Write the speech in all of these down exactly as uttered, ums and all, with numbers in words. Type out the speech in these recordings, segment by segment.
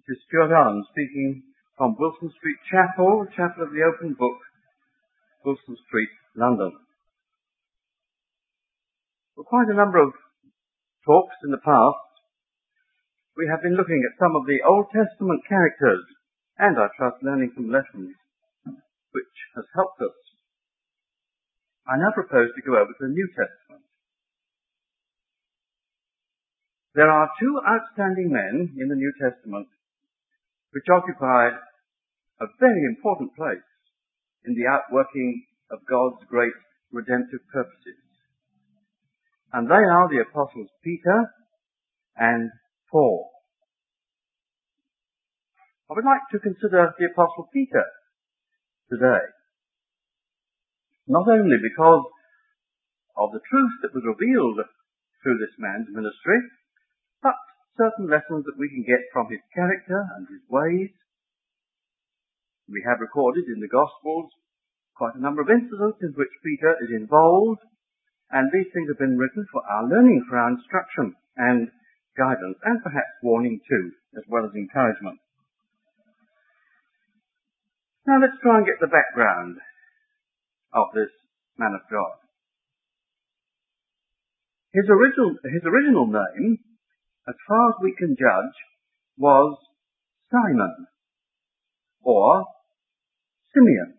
This is Stuart Allen speaking from Wilson Street Chapel, Chapel of the Open Book, Wilson Street, London. For quite a number of talks in the past, we have been looking at some of the Old Testament characters, and I trust learning some lessons, which has helped us. I now propose to go over to the New Testament. There are two outstanding men in the New Testament which occupy a very important place in the outworking of God's great redemptive purposes. And they are the apostles Peter and Paul. I would like to consider the apostle Peter today, not only because of the truth that was revealed through this man's ministry, but certain lessons that we can get from his character and his ways. We have recorded in the Gospels quite a number of incidents in which Peter is involved, and these things have been written for our learning, for our instruction and guidance, and perhaps warning too, as well as encouragement. Now let's try and get the background of this man of God. His original, his original name, as far as we can judge, was Simon, or Simeon.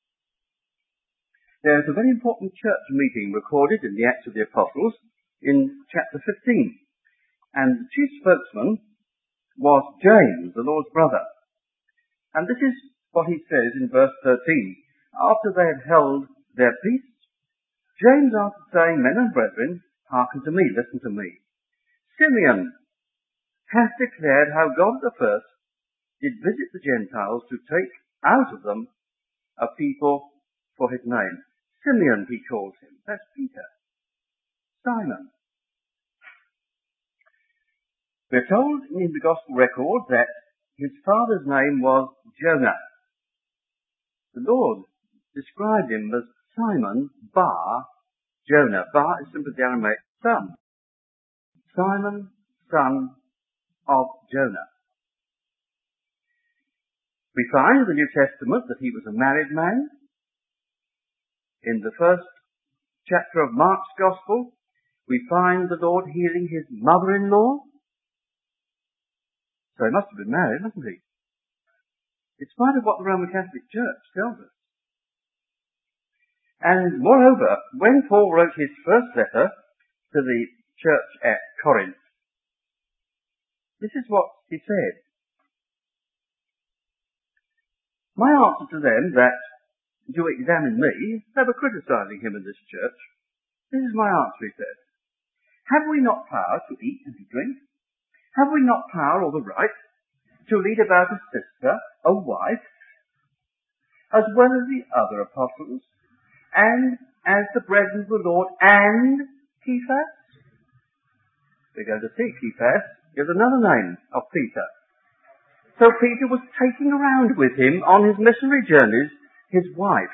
There is a very important church meeting recorded in the Acts of the Apostles in chapter fifteen, and the chief spokesman was James, the Lord's brother. And this is what he says in verse thirteen. After they had held their peace, James answered, saying, Men and brethren, hearken to me, listen to me. Simeon hath declared how God the first did visit the Gentiles to take out of them a people for his name. Simeon, he calls him. That's Peter. Simon. We're told in the Gospel record that his father's name was Jonah. The Lord described him as Simon bar Jonah. Bar is simply the Aramaic son. Simon, son of Jonah. We find in the New Testament that he was a married man. In the first chapter of Mark's Gospel, we find the Lord healing his mother-in-law. So he must have been married, mustn't he? In spite of what the Roman Catholic Church tells us. And moreover, when Paul wrote his first letter to the church at Corinth, this is what he said. My answer to them that do examine me, they were criticizing him in this church. This is my answer, he said. Have we not power to eat and to drink? Have we not power or the right to lead about a sister, a wife, as well as the other apostles, and as the brethren of the Lord, and Cephas? We're going to see Cephas is another name of Peter. So Peter was taking around with him on his missionary journeys his wife.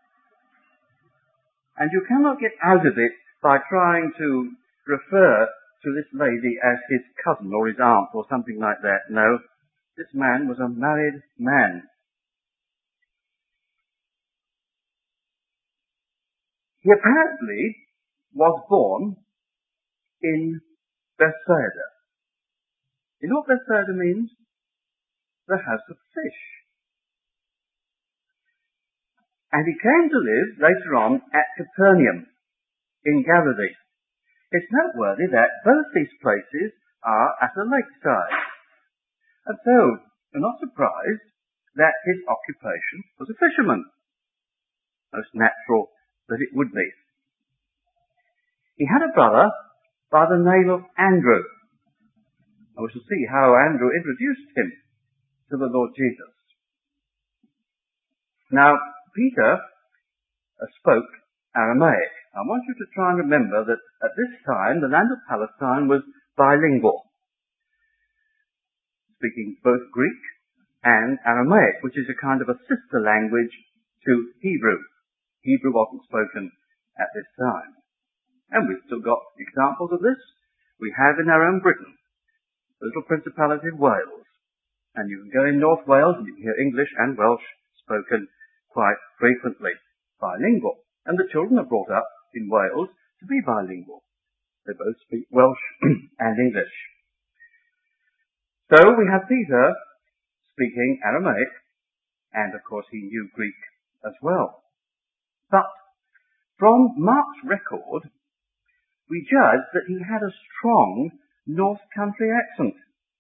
And you cannot get out of it by trying to refer to this lady as his cousin or his aunt or something like that. No, this man was a married man. He apparently was born in Bethsaida. You know what Bethsaida means? The house of fish. And he came to live later on at Capernaum in Galilee. It's noteworthy that both these places are at a lakeside. And so, we're not surprised that his occupation was a fisherman. Most natural that it would be. He had a brother by the name of Andrew. And we shall see how Andrew introduced him to the Lord Jesus. Now, Peter uh, spoke Aramaic. I want you to try and remember that at this time, the land of Palestine was bilingual, speaking both Greek and Aramaic, which is a kind of a sister language to Hebrew. Hebrew wasn't spoken at this time. And we've still got examples of this. We have in our own Britain, the little Principality of Wales, And you can go in North Wales and you can hear English and Welsh spoken quite frequently, bilingual. And the children are brought up in Wales to be bilingual. They both speak Welsh and English. So we have Peter speaking Aramaic, and of course he knew Greek as well. But from Mark's record, we judge that he had a strong North Country accent.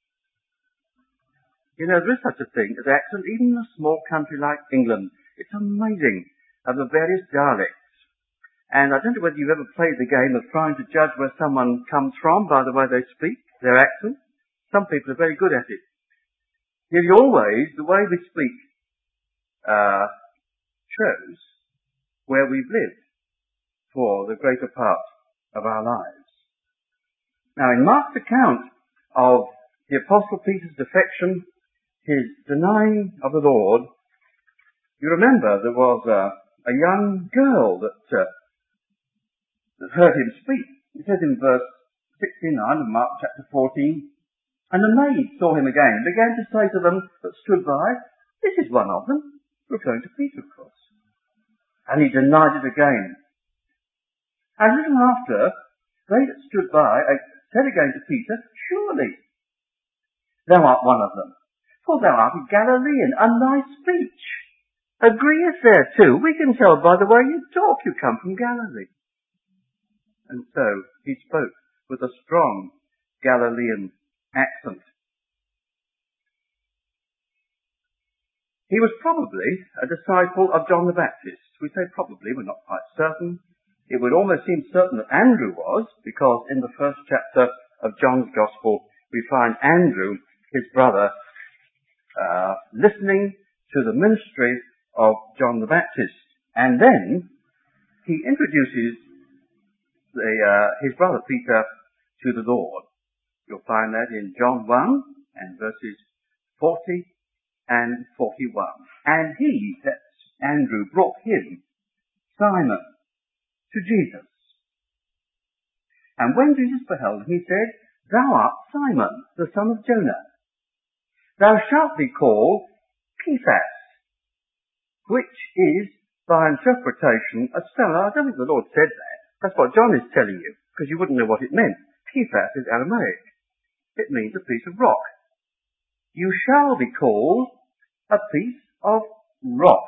You know, there is such a thing as accent, even in a small country like England. It's amazing of the various dialects. And I don't know whether you've ever played the game of trying to judge where someone comes from by the way they speak, their accent. Some people are very good at it. Nearly always, the way we speak uh, shows where we've lived for the greater part of our lives. Now, in Mark's account of the Apostle Peter's defection, his denying of the Lord, you remember there was a, a young girl that, uh, that heard him speak. It says in verse sixty-nine of Mark chapter fourteen, and the maid saw him again and began to say to them that stood by, "This is one of them," referring to Peter, of course. And he denied it again. And a little after, they that stood by uh, said again to Peter, "Surely thou art one of them, for thou art a Galilean, and thy speech agreeth there too. We can tell by the way you talk you come from Galilee." And so he spoke with a strong Galilean accent. He was probably a disciple of John the Baptist. We say probably, we're not quite certain. It would almost seem certain that Andrew was, because in the first chapter of John's Gospel we find Andrew, his brother, uh, listening to the ministry of John the Baptist. And then he introduces the, uh, his brother Peter to the Lord. You'll find that in John one and verses forty and forty-one. And he, that's Andrew, brought him, Simon, to Jesus. And when Jesus beheld him, he said, "Thou art Simon, the son of Jonah. Thou shalt be called Cephas," which is, by interpretation, a stone. I don't think the Lord said that. That's what John is telling you, because you wouldn't know what it meant. Cephas is Aramaic. It means a piece of rock. You shall be called a piece of rock.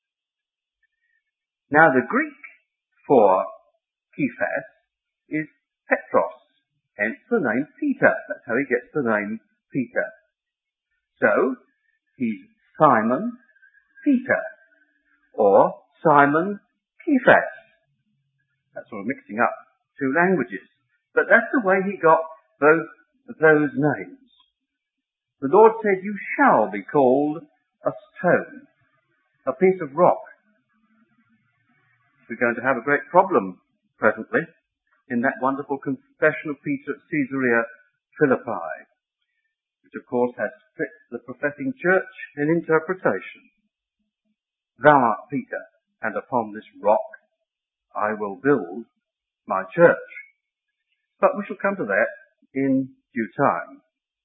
Now the Greek for Cephas is Petros, hence the name Peter. That's how he gets the name Peter. So, he's Simon Peter, or Simon Cephas. That's sort of mixing up two languages. But that's the way he got both those names. The Lord said, "You shall be called a stone, a piece of rock." We're going to have a great problem presently in that wonderful confession of Peter at Caesarea Philippi, which of course has split the professing church in interpretation. "Thou art Peter, and upon this rock I will build my church." But we shall come to that in due time.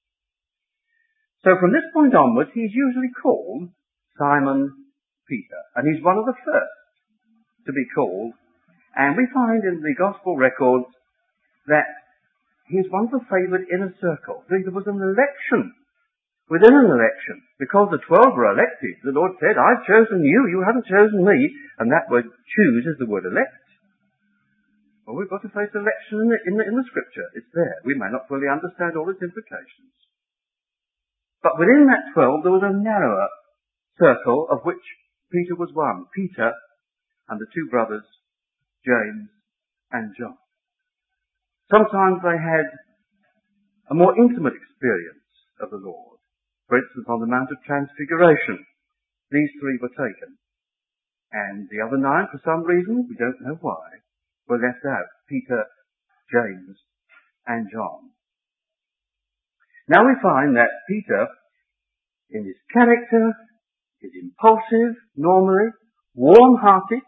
So from this point onwards, he's usually called Simon Peter, and he's one of the first to be called. And we find in the Gospel records that he's one of the favoured inner circle. There was an election within an election. Because the twelve were elected, the Lord said, "I've chosen you, you haven't chosen me." And that word choose is the word elect. Well, we've got to face election in the, in the, in the Scripture. It's there. We may not fully understand all its implications. But within that twelve, there was a narrower circle of which Peter was one. Peter and the two brothers, James and John. Sometimes they had a more intimate experience of the Lord. For instance, on the Mount of Transfiguration, these three were taken. And the other nine, for some reason, we don't know why, were left out. Peter, James, and John. Now we find that Peter, in his character, is impulsive, normally, warm-hearted.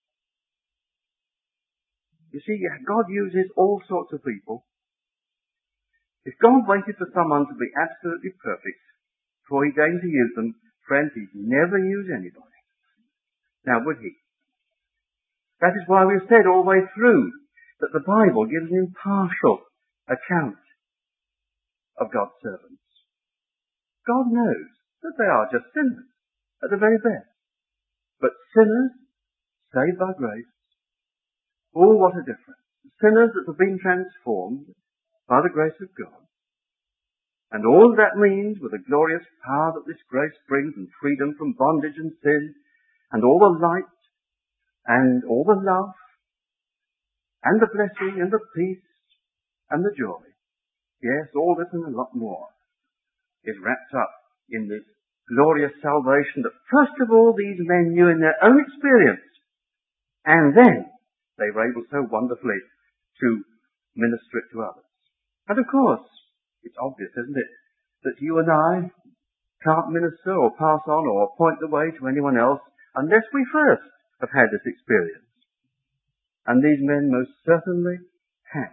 You see, God uses all sorts of people. If God waited for someone to be absolutely perfect before he deigned to use them, friends, he'd never use anybody. Now, would he? That is why we've said all the way through that the Bible gives an impartial account of God's servants. God knows that they are just sinners at the very best. But sinners saved by grace, oh, what a difference. Sinners that have been transformed by the grace of God. And all that means with the glorious power that this grace brings and freedom from bondage and sin and all the light and all the love and the blessing and the peace and the joy. Yes, all this and a lot more is wrapped up in this glorious salvation that first of all these men knew in their own experience, and then they were able so wonderfully to minister it to others. And of course, it's obvious, isn't it, that you and I can't minister or pass on or point the way to anyone else unless we first have had this experience. And these men most certainly had.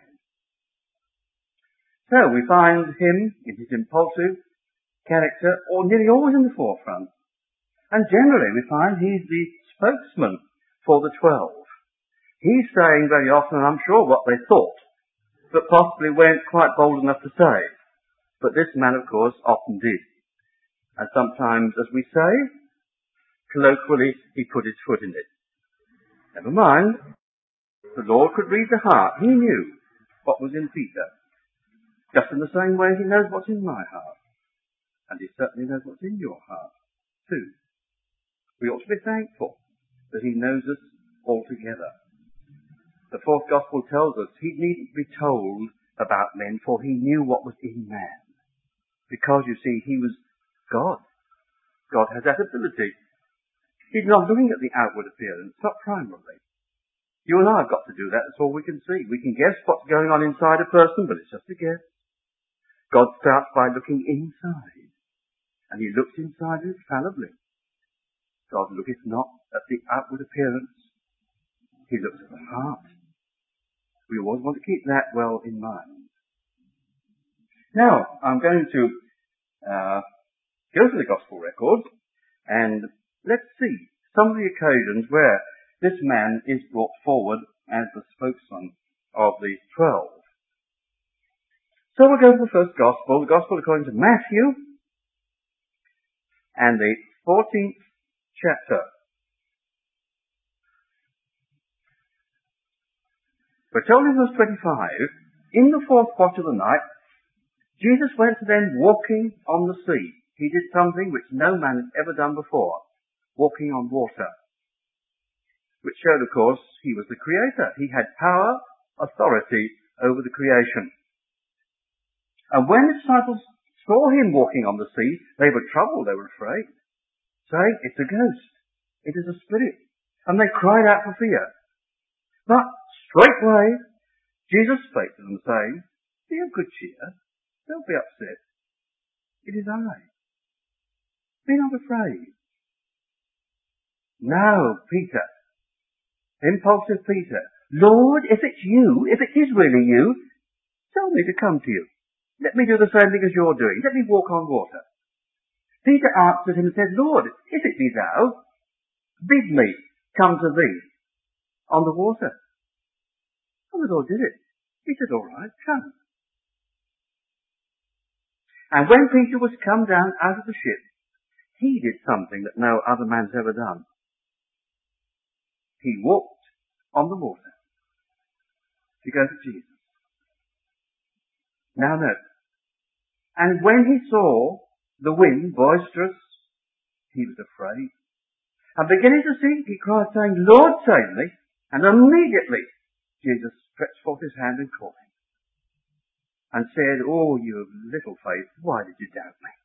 So we find him in his impulsive character, or nearly always in the forefront. And generally we find he's the spokesman for the twelve. He's saying very often, I'm sure, what they thought, but possibly weren't quite bold enough to say. But this man, of course, often did. And sometimes, as we say, colloquially, he put his foot in it. Never mind. The Lord could read the heart. He knew what was in Peter. Just in the same way he knows what's in my heart. And he certainly knows what's in your heart, too. We ought to be thankful that he knows us altogether. The fourth gospel tells us he needn't be told about men, for he knew what was in man. Because, you see, he was God. God has that ability. He's not looking at the outward appearance, not primarily. You and I have got to do that. That's all we can see. We can guess what's going on inside a person, but it's just a guess. God starts by looking inside. And he looks inside infallibly. God looketh not at the outward appearance. He looks at the heart. We always want to keep that well in mind. Now, I'm going to uh, go to the gospel records and let's see some of the occasions where this man is brought forward as the spokesman of the twelve. So we'll go to the first gospel, the gospel according to Matthew, and the fourteenth chapter. We're told in verse twenty-five, in the fourth watch of the night, Jesus went to them walking on the sea. He did something which no man had ever done before, walking on water. Which showed, of course, he was the creator. He had power, authority over the creation. And when the disciples saw him walking on the sea, they were troubled, they were afraid, saying, it's a ghost, it is a spirit. And they cried out for fear. But straightway Jesus spake to them, saying, be of good cheer, don't be upset. It is I. Be not afraid. Now, Peter, impulsive Peter, Lord, if it's you, if it is really you, tell me to come to you. Let me do the same thing as you're doing. Let me walk on water. Peter answered him and said, Lord, if it be thou, bid me come to thee on the water. And the Lord did it. He said, all right, come. And when Peter was come down out of the ship, he did something that no other man's ever done. He walked on the water to go to Jesus. Now note, and when he saw the wind boisterous, he was afraid. And beginning to sink, he cried, saying, Lord, save me. And immediately Jesus stretched forth his hand and caught him, and said, oh, you of little faith, why did you doubt me?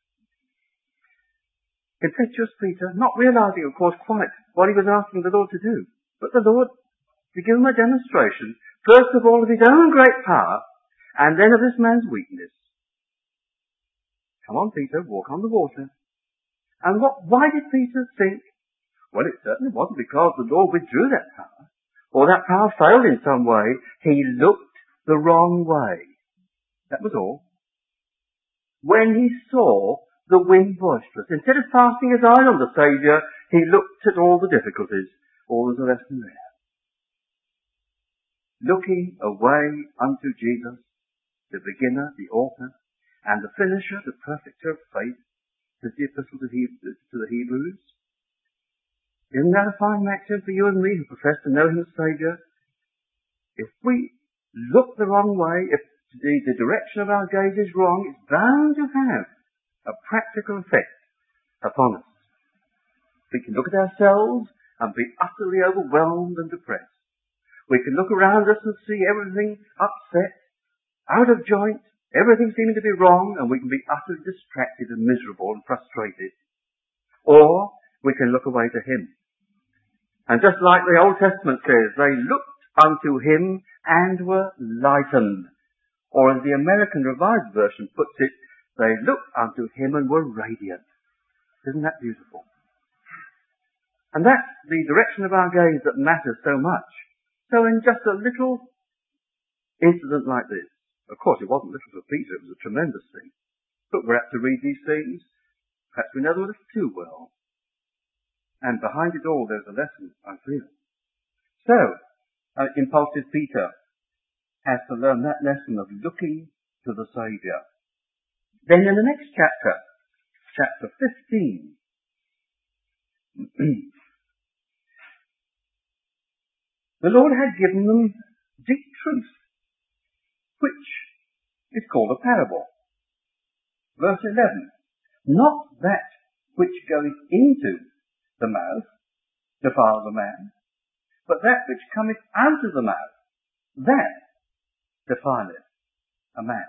Impetuous Peter, not realizing, of course, quite what he was asking the Lord to do, but the Lord to give him a demonstration, first of all, of his own great power, and then of this man's weakness. Come on, Peter, walk on the water. And what? Why did Peter sink? Well, it certainly wasn't because the Lord withdrew that power, or that power failed in some way. He looked the wrong way. That was all. When he saw the wind boisterous. Instead of casting his eye on the Saviour, he looked at all the difficulties. All was a lesson there. Looking away unto Jesus, the beginner, the author, and the finisher, the perfecter of faith, says the Epistle to, he- to the Hebrews. Isn't that a fine maxim for you and me who profess to know him as Saviour? If we look the wrong way, if the, the direction of our gaze is wrong, it's bound to have a practical effect upon us. We can look at ourselves and be utterly overwhelmed and depressed. We can look around us and see everything upset, out of joint, everything seeming to be wrong, and we can be utterly distracted and miserable and frustrated. Or we can look away to him. And just like the Old Testament says, they looked unto him and were lightened. Or as the American Revised Version puts it, they looked unto him and were radiant. Isn't that beautiful? And that's the direction of our gaze that matters so much. So in just a little incident like this, of course it wasn't little for Peter, it was a tremendous thing. But we're apt to read these things, perhaps we know them a little too well. And behind it all there's a lesson, I feel. So, uh, impulsive Peter has to learn that lesson of looking to the Saviour. Then in the next chapter, chapter fifteen, the Lord had given them deep truth, which is called a parable. Verse eleven, not that which goeth into the mouth defile the man, but that which cometh out of the mouth, that defileth a man.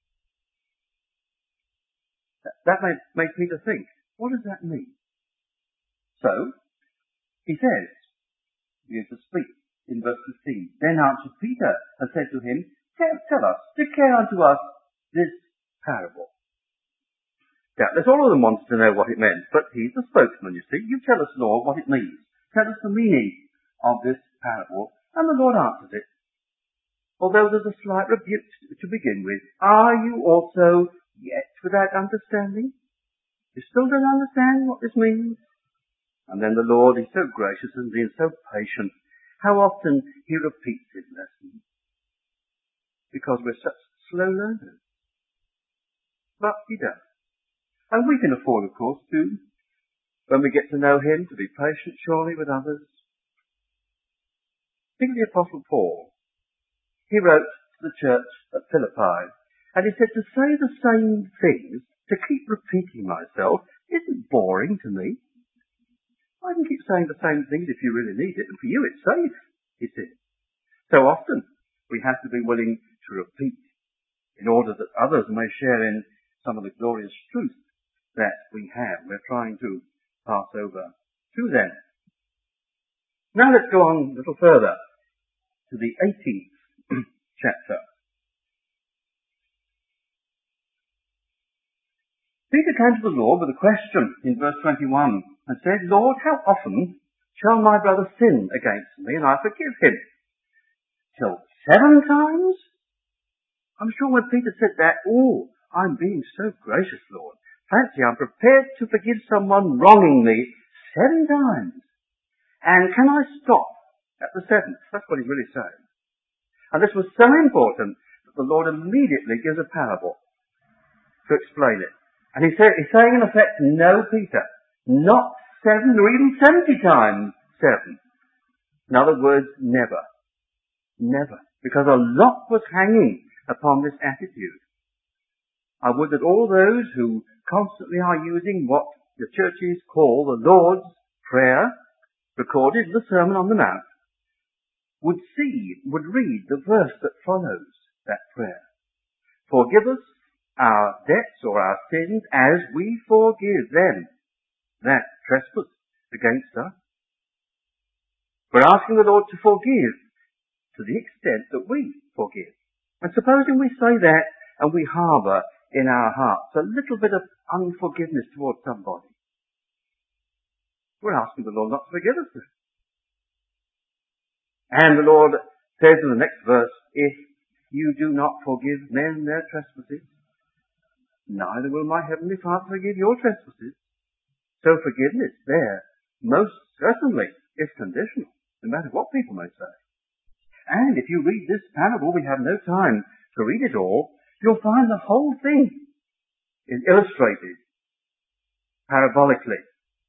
That made, made Peter think, what does that mean? So, he says, he is to speak in verse fifteen. Then answered Peter and said to him, tell, tell us, declare unto us this parable. Doubtless all of them wanted to know what it meant, but he's the spokesman, you see. You tell us, Lord, what it means. Tell us the meaning of this parable. And the Lord answers it. Although there's a slight rebuke to begin with. Are you also yet without understanding? You still don't understand what this means? And then the Lord is so gracious and being so patient. How often he repeats his lesson. Because we're such slow learners. But he does. And we can afford, of course, to, when we get to know him, to be patient surely with others. Think of the Apostle Paul. He wrote to the church at Philippi, and he said, to say the same things, to keep repeating myself, isn't boring to me. I can keep saying the same things if you really need it, and for you it's safe, he said. So often we have to be willing to repeat in order that others may share in some of the glorious truth that we have. We're trying to pass over to them. Now let's go on a little further to the eighteenth chapter. Peter came to the Lord with a question in verse twenty-one and said, Lord, how often shall my brother sin against me and I forgive him? Till seven times? I'm sure when Peter said that, oh, I'm being so gracious, Lord. Fancy, I'm prepared to forgive someone wronging me seven times. And can I stop at the seventh? That's what he's really saying. And this was so important that the Lord immediately gives a parable to explain it. And he say, he's saying in effect, no, Peter, not seven or even seventy times seven. In other words, never. Never. Because a lot was hanging upon this attitude. I would that all those who constantly are using what the churches call the Lord's Prayer, recorded in the Sermon on the Mount, would see, would read the verse that follows that prayer. Forgive us our debts or our sins as we forgive them that trespass against us. We're asking the Lord to forgive to the extent that we forgive. And supposing we say that and we harbour in our hearts a little bit of unforgiveness towards somebody, we're asking the Lord not to forgive us. And the Lord says in the next verse, if you do not forgive men their trespasses, neither will my heavenly Father forgive your trespasses. So forgiveness there most certainly is conditional, no matter what people may say. And if you read this parable, we have no time to read it all, you'll find the whole thing is illustrated parabolically.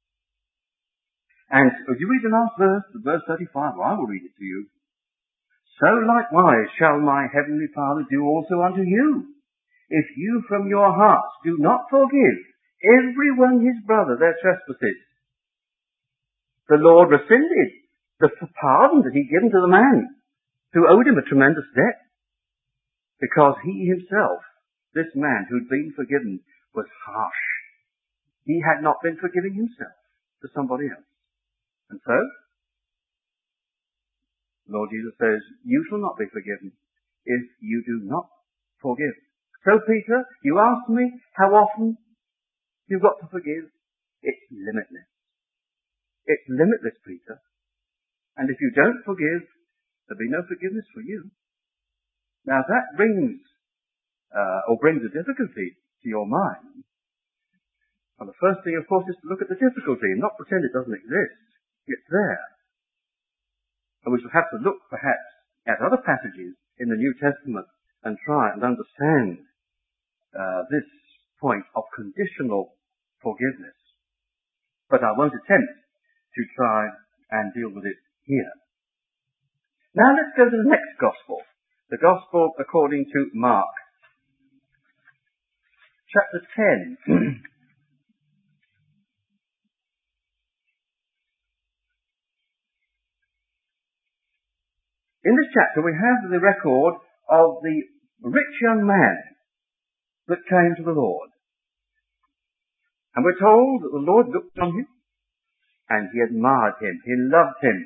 And if you read the last verse, verse thirty-five, well, I will read it to you. So likewise shall my heavenly Father do also unto you, if you from your hearts do not forgive every one his brother their trespasses. The Lord rescinded the pardon that he'd given to the man who owed him a tremendous debt, because he himself, this man who'd been forgiven, was harsh. He had not been forgiving himself to somebody else. And so, Lord Jesus says, you shall not be forgiven if you do not forgive. So Peter, you ask me how often you've got to forgive. It's limitless. It's limitless, Peter. And if you don't forgive, there'll be no forgiveness for you. Now that brings, uh, or brings a difficulty to your mind. Well, the first thing, of course, is to look at the difficulty and not pretend it doesn't exist. It's there. And we shall have to look, perhaps, at other passages in the New Testament and try and understand uh, this point of conditional forgiveness. But I won't attempt to try and deal with it here. Now let's go to the next Gospel. The Gospel according to Mark. Chapter ten. In this chapter we have the record of the rich young man that came to the Lord. And we're told that the Lord looked on him and he admired him. He loved him.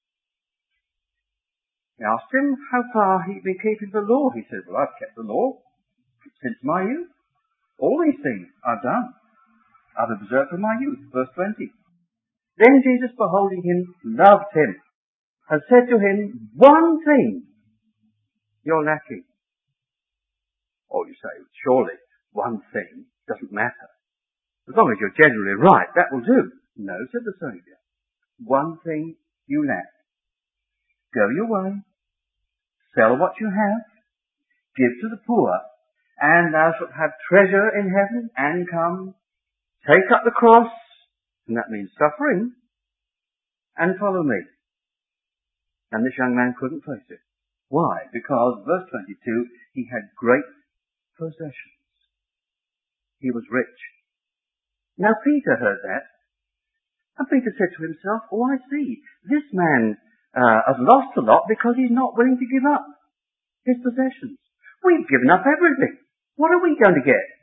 He asked him how far he'd been keeping the law. He said, well, I've kept the law since my youth. All these things I've done. I've observed from my youth. Verse twenty. Then Jesus, beholding him, loved him and said to him, one thing you're lacking. Or you say, surely one thing doesn't matter. As long as you're generally right, that will do. No, said the Saviour. One thing you lack. Go your way, sell what you have, give to the poor, and thou shalt have treasure in heaven, and come, take up the cross, and that means suffering, and follow me. And this young man couldn't face it. Why? Because, verse twenty-two, he had great possessions. He was rich. Now Peter heard that, and Peter said to himself, oh, I see, this man uh, has lost a lot because he's not willing to give up his possessions. We've given up everything. What are we going to get?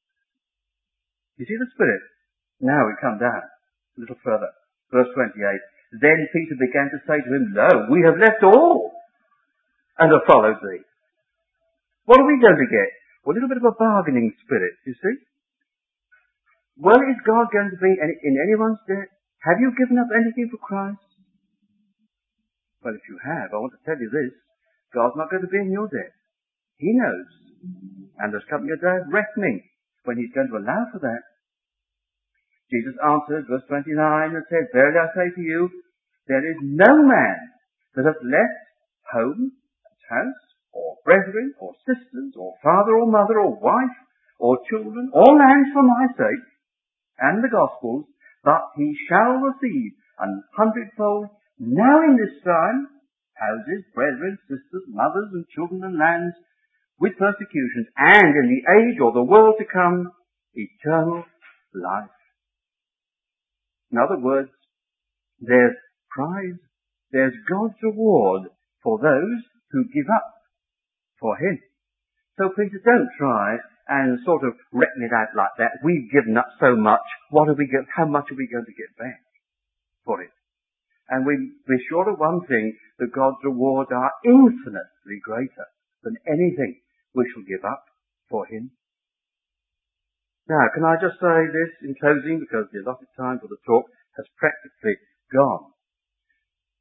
You see the Spirit? Now we come down a little further. Verse twenty-eight. Then Peter began to say to him, lo, we have left all and have followed thee. What are we going to get? Well, a little bit of a bargaining spirit, you see. Well, is God going to be in anyone's debt? Have you given up anything for Christ? Well, if you have, I want to tell you this. God's not going to be in your debt. He knows. And there's coming a day of reckoning when he's going to allow for that. Jesus answered, verse twenty-nine, and said, verily I say to you, there is no man that hath left home, and house, or brethren, or sisters, or father, or mother, or wife, or children, or lands for my sake, and the gospel's, but he shall receive an hundredfold now in this time, houses, brethren, sisters, mothers, and children, and lands, with persecutions, and in the age or the world to come, eternal life. In other words, there's prize, there's God's reward for those who give up for him. So Peter, don't try and sort of reckon it out like that. We've given up so much. What are we going, how much are we going to get back for it? And we be sure of one thing, that God's rewards are infinitely greater than anything we shall give up for him. Now, can I just say this in closing, because the allotted time for the talk has practically gone.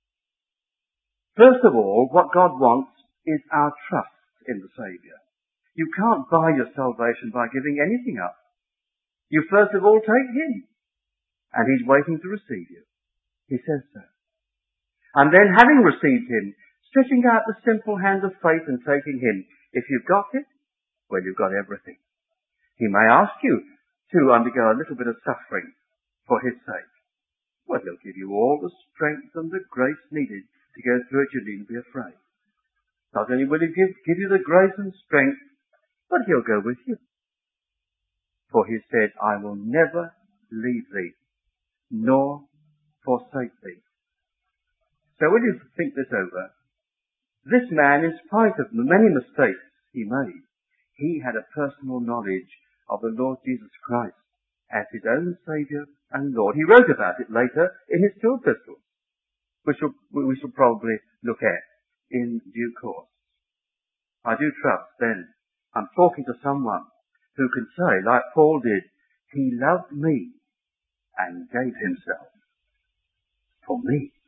First of all, what God wants is our trust in the Saviour. You can't buy your salvation by giving anything up. You first of all take him, and he's waiting to receive you. He says so. And then, having received him, stretching out the simple hand of faith and taking him, if you've got it, well, you've got everything. He may ask you to undergo a little bit of suffering for his sake. Well, he'll give you all the strength and the grace needed to go through it. You needn't be afraid. Not only will he give, give you the grace and strength, but he'll go with you. For he said, I will never leave thee, nor forsake thee. So when you think this over, this man, in spite of the many mistakes he made, he had a personal knowledge of the Lord Jesus Christ as his own Saviour and Lord. He wrote about it later in his two epistles, which we shall probably look at in due course. I do trust then I'm talking to someone who can say, like Paul did, he loved me and gave himself for me.